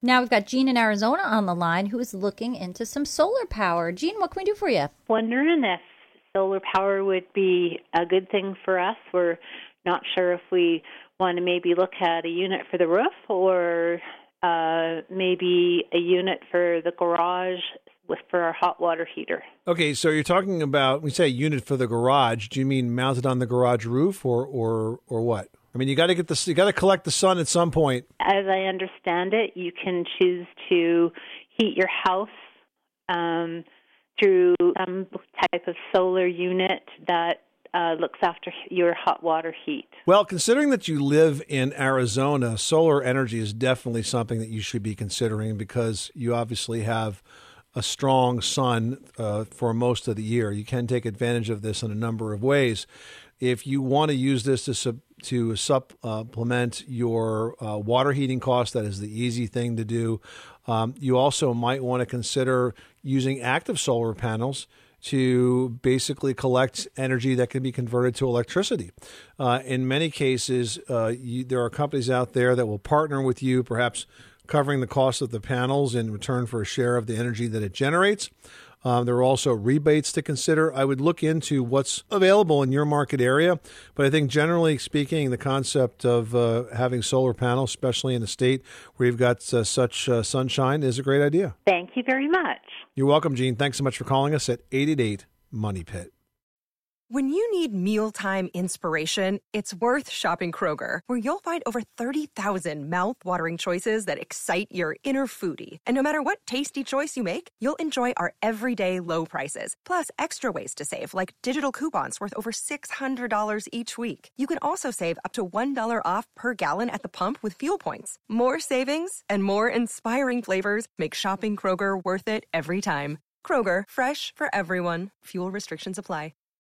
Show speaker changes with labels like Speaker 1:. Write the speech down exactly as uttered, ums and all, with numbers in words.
Speaker 1: Now we've got Jean in Arizona on the line who is looking into some solar power. Jean, what can we do for you?
Speaker 2: Wondering if solar power would be a good thing for us. We're not sure if we want to maybe look at a unit for the roof or uh, maybe a unit for the garage with for our hot water heater.
Speaker 3: Okay, so you're talking about, when you say a unit for the garage, do you mean mounted on the garage roof or or or what? I mean, you got to get this. You got to collect the sun at some point.
Speaker 2: As I understand it, you can choose to heat your house um, through some type of solar unit that uh, looks after your hot water heat.
Speaker 3: Well, considering that you live in Arizona, solar energy is definitely something that you should be considering because you obviously have a strong sun uh, for most of the year. You can take advantage of this in a number of ways. If you want to use this to sub, to supplement your uh, water heating costs, that is the easy thing to do. Um, you also might want to consider using active solar panels to basically collect energy that can be converted to electricity. Uh, in many cases, uh, you, there are companies out there that will partner with you, perhaps covering the cost of the panels in return for a share of the energy that it generates. Um, there are also rebates to consider. I would look into what's available in your market area, but I think generally speaking, the concept of uh, having solar panels, especially in a state where you've got uh, such uh, sunshine, is a great idea.
Speaker 2: Thank you very much.
Speaker 3: You're welcome, Jean. Thanks so much for calling us at eight eight eight, Money Pit.
Speaker 4: When you need mealtime inspiration, it's worth shopping Kroger, where you'll find over thirty thousand mouth-watering choices that excite your inner foodie. And no matter what tasty choice you make, you'll enjoy our everyday low prices, plus extra ways to save, like digital coupons worth over six hundred dollars each week. You can also save up to one dollar off per gallon at the pump with fuel points. More savings and more inspiring flavors make shopping Kroger worth it every time. Kroger, fresh for everyone. Fuel restrictions apply.